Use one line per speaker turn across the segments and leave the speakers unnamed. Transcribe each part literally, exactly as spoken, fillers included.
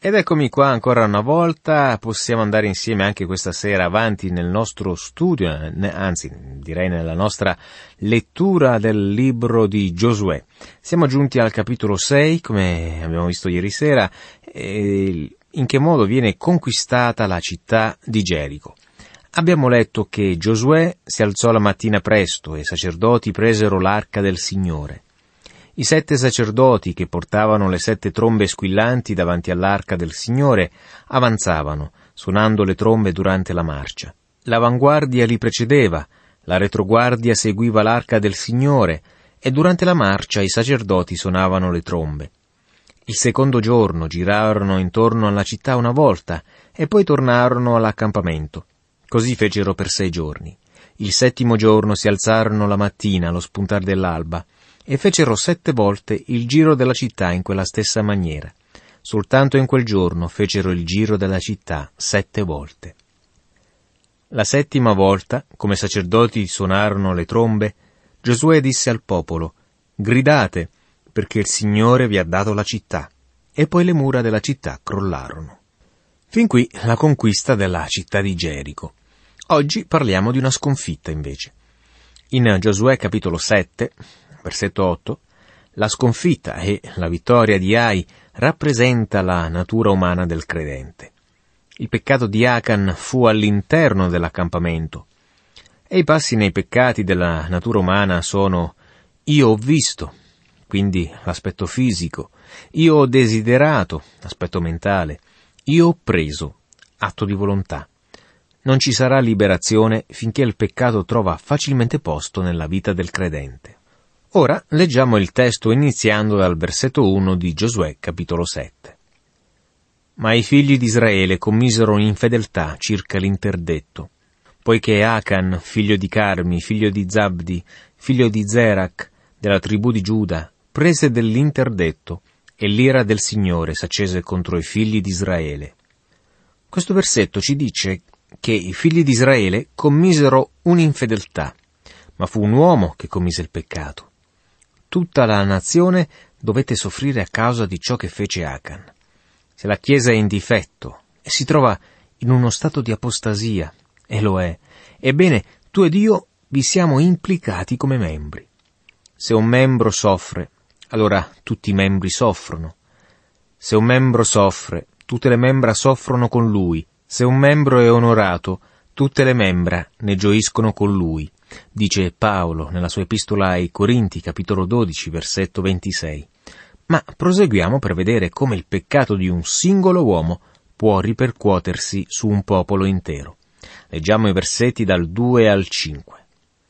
Ed eccomi qua ancora una volta, possiamo andare insieme anche questa sera avanti nel nostro studio, anzi direi nella nostra lettura del libro di Giosuè. Siamo giunti al capitolo sei, come abbiamo visto ieri sera, e in che modo viene conquistata la città di Gerico. Abbiamo letto che Giosuè si alzò la mattina presto e i sacerdoti presero l'arca del Signore. I sette sacerdoti che portavano le sette trombe squillanti davanti all'arca del Signore avanzavano, suonando le trombe durante la marcia. L'avanguardia li precedeva, la retroguardia seguiva l'arca del Signore e durante la marcia i sacerdoti suonavano le trombe. Il secondo giorno girarono intorno alla città una volta e poi tornarono all'accampamento. Così fecero per sei giorni. Il settimo giorno si alzarono la mattina allo spuntar dell'alba e fecero sette volte il giro della città in quella stessa maniera. Soltanto in quel giorno fecero il giro della città sette volte. La settima volta, come sacerdoti suonarono le trombe, Giosuè disse al popolo: «Gridate, perché il Signore vi ha dato la città». E poi le mura della città crollarono. Fin qui la conquista della città di Gerico. Oggi parliamo di una sconfitta invece. In Giosuè capitolo sette, versetto otto, la sconfitta e la vittoria di Ai rappresenta la natura umana del credente. Il peccato di Achan fu all'interno dell'accampamento e i passi nei peccati della natura umana sono: io ho visto, quindi l'aspetto fisico, io ho desiderato, aspetto mentale, io ho preso, atto di volontà. Non ci sarà liberazione finché il peccato trova facilmente posto nella vita del credente. Ora leggiamo il testo iniziando dal versetto uno di Giosuè capitolo sette. Ma i figli di Israele commisero infedeltà circa l'interdetto, poiché Achan, figlio di Carmi, figlio di Zabdi, figlio di Zerach, della tribù di Giuda, prese dell'interdetto, e l'ira del Signore s'accese contro i figli di Israele. Questo versetto ci dice che i figli di Israele commisero un'infedeltà, ma fu un uomo che commise il peccato. Tutta la nazione dovette soffrire a causa di ciò che fece Achan. Se la Chiesa è in difetto e si trova in uno stato di apostasia, e lo è, ebbene tu ed io vi siamo implicati come membri. Se un membro soffre, allora tutti i membri soffrono. Se un membro soffre, tutte le membra soffrono con lui. Se un membro è onorato, tutte le membra ne gioiscono con lui, dice Paolo nella sua epistola ai Corinti, capitolo dodici, versetto ventisei. Ma proseguiamo per vedere come il peccato di un singolo uomo può ripercuotersi su un popolo intero. Leggiamo i versetti dal due al cinque.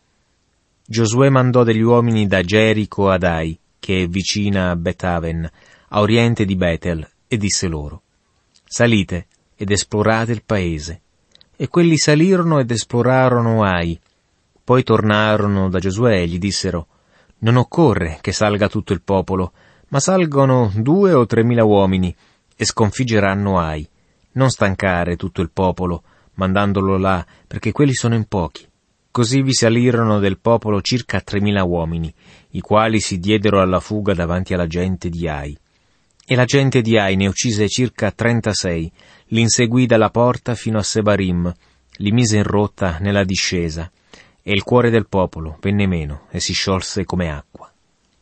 Giosuè mandò degli uomini da Gerico ad Ai, che è vicina a Betaven, a oriente di Betel, e disse loro: «Salite ed esplorate il paese». E quelli salirono ed esplorarono Ai. Poi tornarono da Giosuè e gli dissero: «Non occorre che salga tutto il popolo, ma salgono due o tremila uomini e sconfiggeranno Ai. Non stancare tutto il popolo, mandandolo là, perché quelli sono in pochi». Così vi salirono del popolo circa tremila uomini, i quali si diedero alla fuga davanti alla gente di Ai. E la gente di Ai ne uccise circa trentasei, li inseguì dalla porta fino a Sebarim, li mise in rotta nella discesa, e il cuore del popolo venne meno e si sciolse come acqua.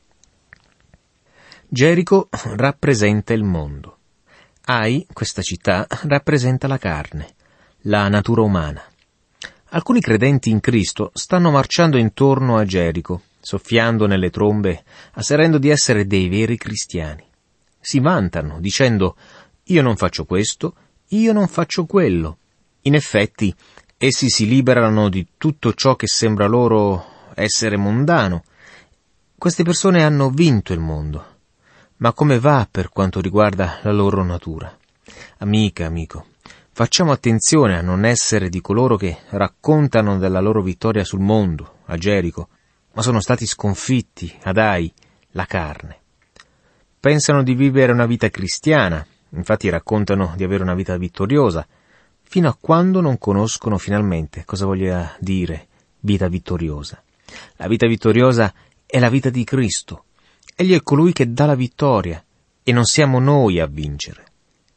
Gerico rappresenta il mondo. Ai, questa città, rappresenta la carne, la natura umana. Alcuni credenti in Cristo stanno marciando intorno a Gerico, soffiando nelle trombe, asserendo di essere dei veri cristiani. Si vantano, dicendo: «Io non faccio questo, io non faccio quello». In effetti, essi si liberano di tutto ciò che sembra loro essere mondano. Queste persone hanno vinto il mondo. Ma come va per quanto riguarda la loro natura? Amica, amico, facciamo attenzione a non essere di coloro che raccontano della loro vittoria sul mondo, a Gerico, ma sono stati sconfitti ad Ai, la carne. Pensano di vivere una vita cristiana, infatti raccontano di avere una vita vittoriosa, fino a quando non conoscono finalmente cosa voglia dire vita vittoriosa. La vita vittoriosa è la vita di Cristo. Egli è colui che dà la vittoria, e non siamo noi a vincere.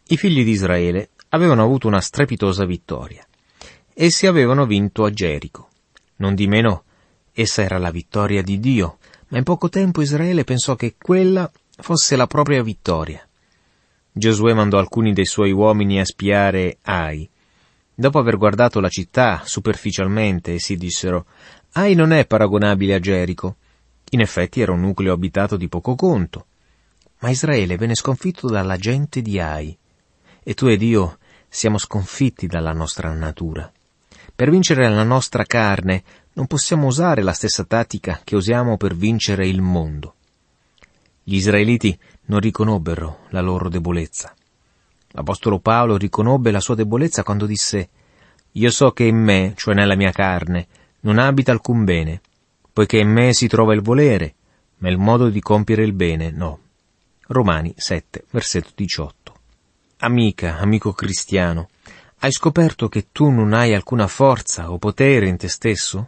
I figli di Israele avevano avuto una strepitosa vittoria. Essi avevano vinto a Gerico. Non di meno, essa era la vittoria di Dio, ma in poco tempo Israele pensò che quella fosse la propria vittoria. Giosuè mandò alcuni dei suoi uomini a spiare Ai. Dopo aver guardato la città superficialmente, essi dissero: Ai non è paragonabile a Gerico. In effetti era un nucleo abitato di poco conto. Ma Israele venne sconfitto dalla gente di Ai. E tu ed io siamo sconfitti dalla nostra natura. Per vincere la nostra carne non possiamo usare la stessa tattica che usiamo per vincere il mondo. Gli israeliti non riconobbero la loro debolezza. L'apostolo Paolo riconobbe la sua debolezza quando disse: «Io so che in me, cioè nella mia carne, non abita alcun bene, poiché in me si trova il volere, ma il modo di compiere il bene no». Romani sette, versetto diciotto. Amica, amico cristiano, hai scoperto che tu non hai alcuna forza o potere in te stesso?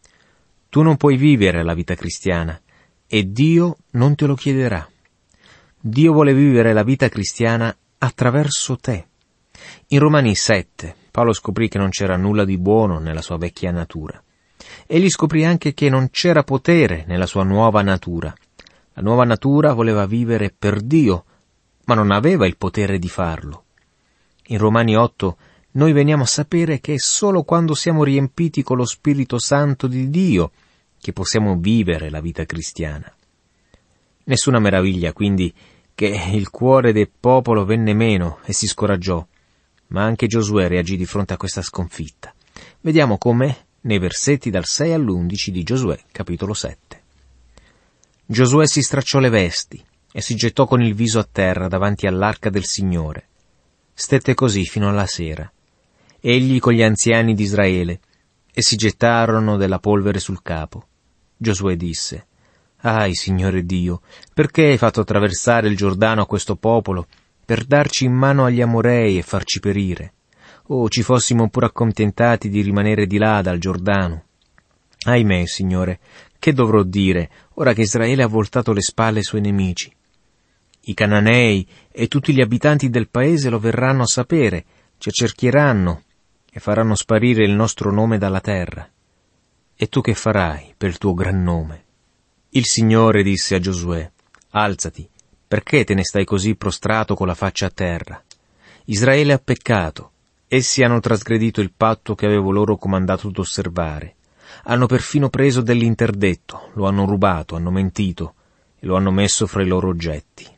Tu non puoi vivere la vita cristiana e Dio non te lo chiederà. Dio vuole vivere la vita cristiana attraverso te. In Romani sette, Paolo scoprì che non c'era nulla di buono nella sua vecchia natura. Egli scoprì anche che non c'era potere nella sua nuova natura. La nuova natura voleva vivere per Dio, ma non aveva il potere di farlo. In Romani otto noi veniamo a sapere che è solo quando siamo riempiti con lo Spirito Santo di Dio che possiamo vivere la vita cristiana. Nessuna meraviglia, quindi, che il cuore del popolo venne meno e si scoraggiò, ma anche Giosuè reagì di fronte a questa sconfitta. Vediamo come nei versetti dal sei all'undici di Giosuè, capitolo sette. Giosuè si stracciò le vesti e si gettò con il viso a terra davanti all'arca del Signore. Stette così fino alla sera, egli con gli anziani di Israele, e si gettarono della polvere sul capo. Giosuè disse: «Ahi, Signore Dio, perché hai fatto attraversare il Giordano a questo popolo, per darci in mano agli Amorei e farci perire? Oh, ci fossimo pure accontentati di rimanere di là dal Giordano. Ahimè, Signore, che dovrò dire, ora che Israele ha voltato le spalle ai suoi nemici? I Cananei e tutti gli abitanti del paese lo verranno a sapere, ci accerchieranno e faranno sparire il nostro nome dalla terra. E tu che farai per il tuo gran nome?» Il Signore disse a Giosuè: «Alzati, perché te ne stai così prostrato con la faccia a terra? Israele ha peccato, essi hanno trasgredito il patto che avevo loro comandato d'osservare. Hanno perfino preso dell'interdetto, lo hanno rubato, hanno mentito e lo hanno messo fra i loro oggetti».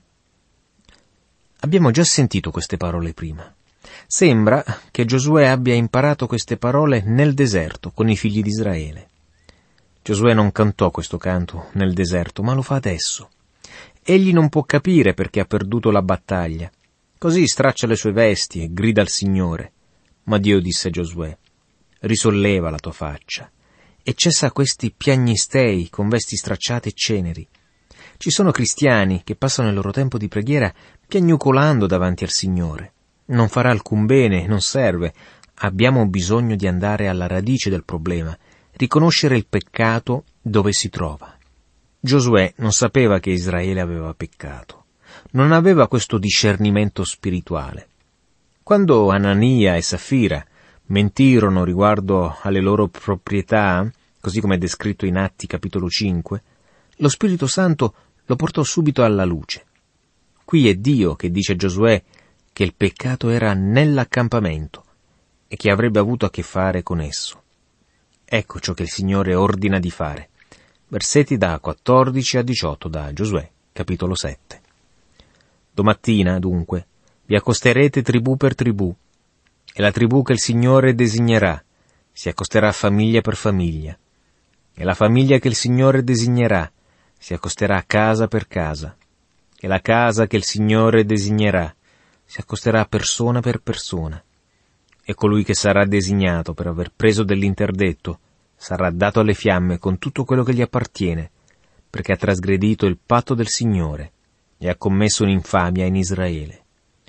Abbiamo già sentito queste parole prima. Sembra che Giosuè abbia imparato queste parole nel deserto con i figli di Israele. Giosuè non cantò questo canto nel deserto, ma lo fa adesso. Egli non può capire perché ha perduto la battaglia. Così straccia le sue vesti e grida al Signore. Ma Dio disse a Giosuè: «Risolleva la tua faccia e cessa questi piagnistei con vesti stracciate e ceneri». Ci sono cristiani che passano il loro tempo di preghiera piagnucolando davanti al Signore. Non farà alcun bene, non serve. Abbiamo bisogno di andare alla radice del problema, riconoscere il peccato dove si trova. Giosuè non sapeva che Israele aveva peccato. Non aveva questo discernimento spirituale. Quando Anania e Safira mentirono riguardo alle loro proprietà, così come è descritto in Atti capitolo cinque, lo Spirito Santo lo portò subito alla luce. Qui è Dio che dice a Giosuè che il peccato era nell'accampamento e che avrebbe avuto a che fare con esso. Ecco ciò che il Signore ordina di fare. Versetti da quattordici a diciotto da Giosuè, capitolo sette. Domattina, dunque, vi accosterete tribù per tribù, e la tribù che il Signore designerà si accosterà famiglia per famiglia, e la famiglia che il Signore designerà si accosterà casa per casa, e la casa che il Signore designerà si accosterà persona per persona, e colui che sarà designato per aver preso dell'interdetto sarà dato alle fiamme con tutto quello che gli appartiene, perché ha trasgredito il patto del Signore e ha commesso un'infamia in Israele.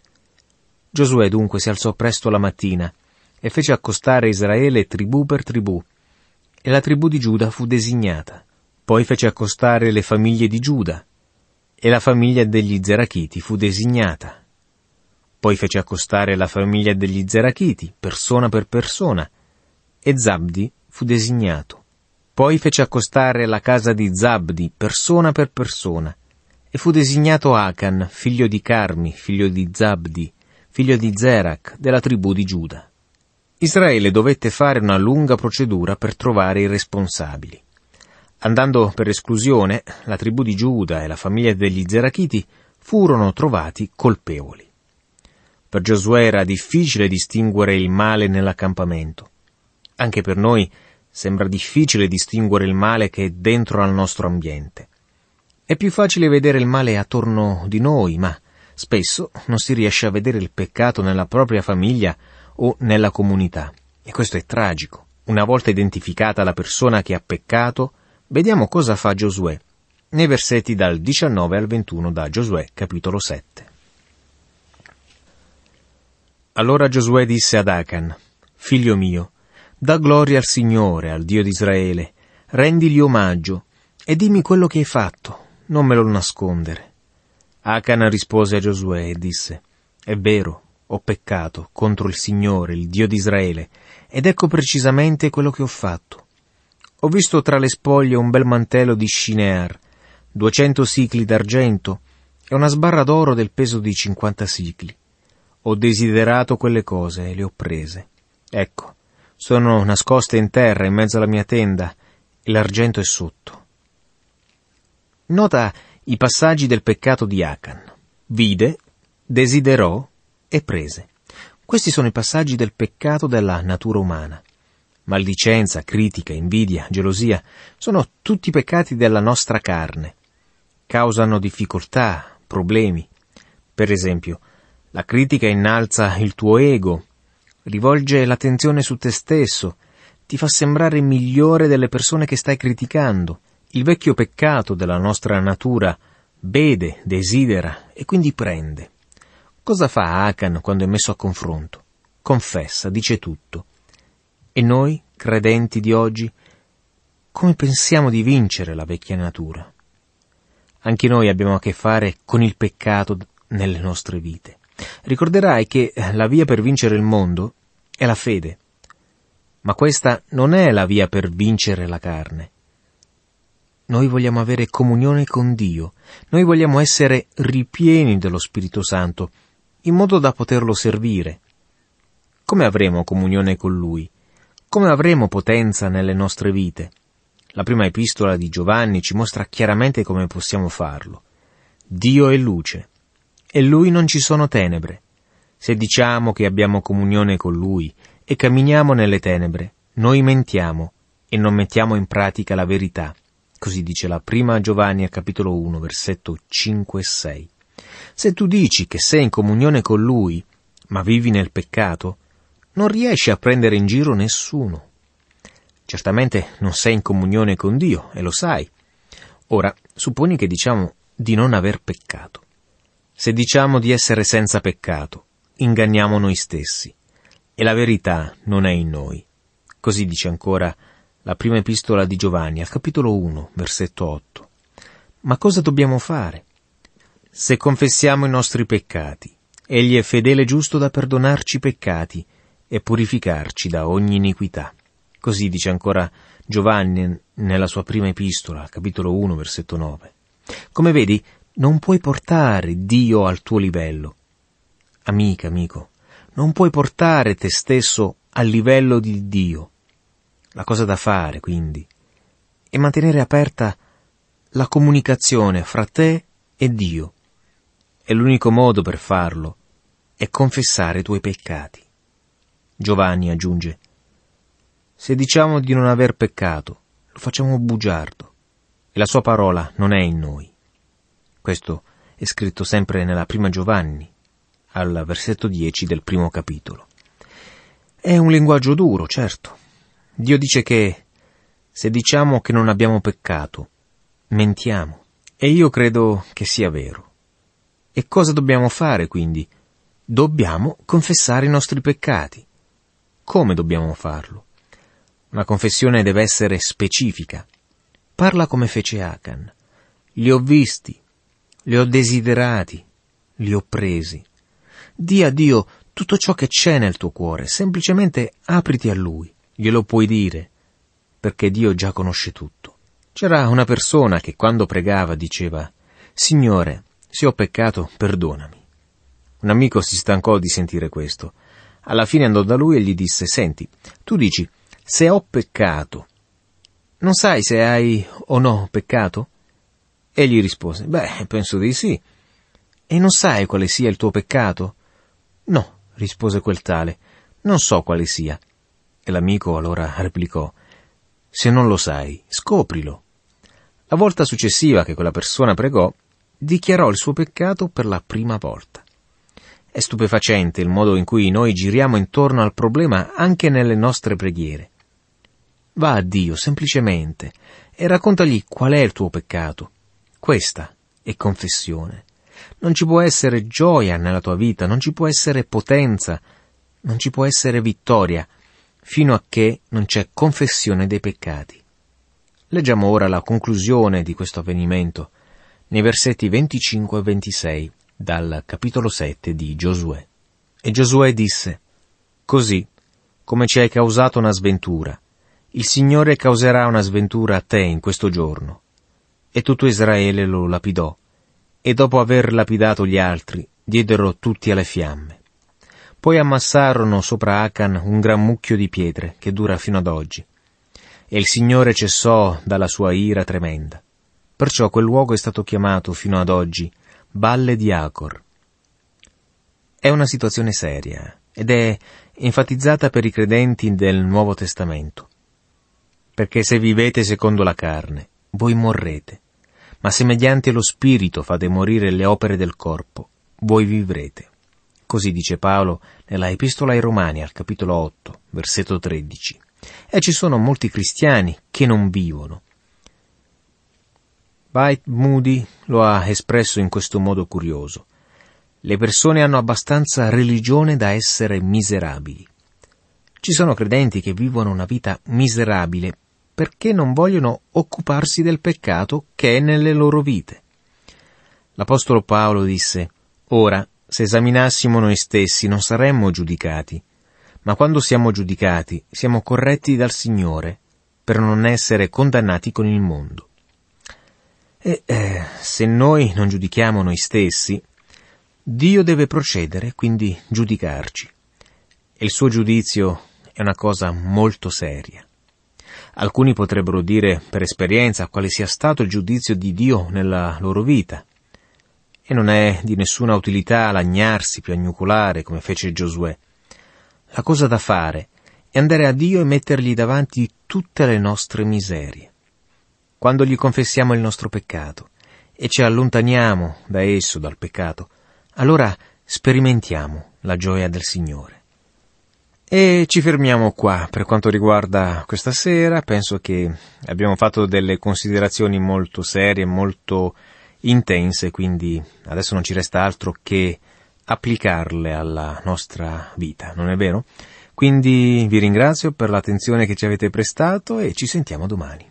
Giosuè dunque si alzò presto la mattina e fece accostare Israele tribù per tribù, e la tribù di Giuda fu designata. Poi fece accostare le famiglie di Giuda, e la famiglia degli Zerachiti fu designata. Poi fece accostare la famiglia degli Zerachiti, persona per persona, e Zabdi fu designato. Poi fece accostare la casa di Zabdi, persona per persona, e fu designato Acan, figlio di Carmi, figlio di Zabdi, figlio di Zerach, della tribù di Giuda. Israele dovette fare una lunga procedura per trovare i responsabili. Andando per esclusione, la tribù di Giuda e la famiglia degli Zerachiti furono trovati colpevoli. Per Giosuè era difficile distinguere il male nell'accampamento. Anche per noi sembra difficile distinguere il male che è dentro al nostro ambiente. È più facile vedere il male attorno di noi, ma spesso non si riesce a vedere il peccato nella propria famiglia o nella comunità. E questo è tragico. Una volta identificata la persona che ha peccato, vediamo cosa fa Giosuè, nei versetti dal diciannove al ventuno da Giosuè, capitolo sette. Allora Giosuè disse ad Acan: «Figlio mio, dà gloria al Signore, al Dio di Israele, rendigli omaggio e dimmi quello che hai fatto, non me lo nascondere». Acan rispose a Giosuè e disse: «È vero, ho peccato contro il Signore, il Dio di Israele, ed ecco precisamente quello che ho fatto. Ho visto tra le spoglie un bel mantello di Shinear, duecento sicli d'argento e una sbarra d'oro del peso di cinquanta sicli. Ho desiderato quelle cose e le ho prese. Ecco, sono nascoste in terra in mezzo alla mia tenda e l'argento è sotto». Nota i passaggi del peccato di Acan. Vide, desiderò e prese. Questi sono i passaggi del peccato della natura umana. Maldicenza, critica, invidia, gelosia sono tutti peccati della nostra carne. Causano difficoltà, problemi. Per esempio, la critica innalza il tuo ego, rivolge l'attenzione su te stesso, ti fa sembrare migliore delle persone che stai criticando. Il vecchio peccato della nostra natura vede, desidera e quindi prende. Cosa fa Acan quando è messo a confronto? Confessa, dice tutto. E noi, credenti di oggi, come pensiamo di vincere la vecchia natura? Anche noi abbiamo a che fare con il peccato nelle nostre vite. Ricorderai che la via per vincere il mondo è la fede, ma questa non è la via per vincere la carne. Noi vogliamo avere comunione con Dio, noi vogliamo essere ripieni dello Spirito Santo, in modo da poterlo servire. Come avremo comunione con Lui? Come avremo potenza nelle nostre vite? La prima epistola di Giovanni ci mostra chiaramente come possiamo farlo. Dio è luce, e in Lui non ci sono tenebre. Se diciamo che abbiamo comunione con Lui e camminiamo nelle tenebre, noi mentiamo e non mettiamo in pratica la verità. Così dice la prima Giovanni al capitolo uno, versetto cinque e sei. Se tu dici che sei in comunione con Lui, ma vivi nel peccato, non riesci a prendere in giro nessuno. Certamente non sei in comunione con Dio, e lo sai. Ora, supponi che diciamo di non aver peccato. Se diciamo di essere senza peccato, inganniamo noi stessi, e la verità non è in noi. Così dice ancora la prima epistola di Giovanni, al capitolo uno, versetto otto. Ma cosa dobbiamo fare? Se confessiamo i nostri peccati, Egli è fedele e giusto da perdonarci i peccati e purificarci da ogni iniquità. Così dice ancora Giovanni nella sua prima epistola, al capitolo uno, versetto nove. Come vedi, non puoi portare Dio al tuo livello. Amica, amico, non puoi portare te stesso al livello di Dio. La cosa da fare, quindi, è mantenere aperta la comunicazione fra te e Dio. E l'unico modo per farlo è confessare i tuoi peccati. Giovanni aggiunge: se diciamo di non aver peccato, lo facciamo bugiardo, e la sua parola non è in noi. Questo è scritto sempre nella prima Giovanni, al versetto dieci del primo capitolo. È un linguaggio duro, certo. Dio dice che se diciamo che non abbiamo peccato, mentiamo. E io credo che sia vero. E cosa dobbiamo fare, quindi? Dobbiamo confessare i nostri peccati. Come dobbiamo farlo? Una confessione deve essere specifica. Parla come fece Acan. Li ho visti, li ho desiderati, li ho presi. Dì a Dio tutto ciò che c'è nel tuo cuore, semplicemente apriti a Lui, glielo puoi dire, perché Dio già conosce tutto. C'era una persona che quando pregava diceva: Signore, se ho peccato, perdonami. Un amico si stancò di sentire questo. Alla fine andò da lui e gli disse: Senti, tu dici, se ho peccato, non sai se hai o no peccato? Egli rispose: Beh, penso di sì. E non sai quale sia il tuo peccato? No, rispose quel tale, non so quale sia. E l'amico allora replicò: Se non lo sai, scoprilo. La volta successiva che quella persona pregò, dichiarò il suo peccato per la prima volta. È stupefacente il modo in cui noi giriamo intorno al problema anche nelle nostre preghiere. Va a Dio semplicemente e raccontagli qual è il tuo peccato. Questa è confessione. Non ci può essere gioia nella tua vita, non ci può essere potenza, non ci può essere vittoria, fino a che non c'è confessione dei peccati. Leggiamo ora la conclusione di questo avvenimento, nei versetti venticinque e ventisei, dal capitolo sette di Giosuè. E Giosuè disse: Così, come ci hai causato una sventura, il Signore causerà una sventura a te in questo giorno. E tutto Israele lo lapidò, e dopo aver lapidato gli altri, diedero tutti alle fiamme. Poi ammassarono sopra Acan un gran mucchio di pietre, che dura fino ad oggi. E il Signore cessò dalla sua ira tremenda. Perciò quel luogo è stato chiamato fino ad oggi Valle di Acor. È una situazione seria, ed è enfatizzata per i credenti del Nuovo Testamento. Perché se vivete secondo la carne, voi morrete, ma se mediante lo Spirito fate morire le opere del corpo, voi vivrete. Così dice Paolo nella Epistola ai Romani al capitolo otto, versetto tredici. E ci sono molti cristiani che non vivono. Dwight Moody lo ha espresso in questo modo curioso: le persone hanno abbastanza religione da essere miserabili. Ci sono credenti che vivono una vita miserabile perché non vogliono occuparsi del peccato che è nelle loro vite. L'Apostolo Paolo disse: Ora, se esaminassimo noi stessi non saremmo giudicati, ma quando siamo giudicati siamo corretti dal Signore per non essere condannati con il mondo. E eh, se noi non giudichiamo noi stessi, Dio deve procedere, quindi giudicarci. E il suo giudizio è una cosa molto seria. Alcuni potrebbero dire per esperienza quale sia stato il giudizio di Dio nella loro vita. E non è di nessuna utilità lagnarsi, piagnucolare come fece Giosuè. La cosa da fare è andare a Dio e mettergli davanti tutte le nostre miserie. Quando gli confessiamo il nostro peccato e ci allontaniamo da esso, dal peccato, allora sperimentiamo la gioia del Signore. E ci fermiamo qua per quanto riguarda questa sera. Penso che abbiamo fatto delle considerazioni molto serie, molto intense, quindi adesso non ci resta altro che applicarle alla nostra vita, non è vero? Quindi vi ringrazio per l'attenzione che ci avete prestato e ci sentiamo domani.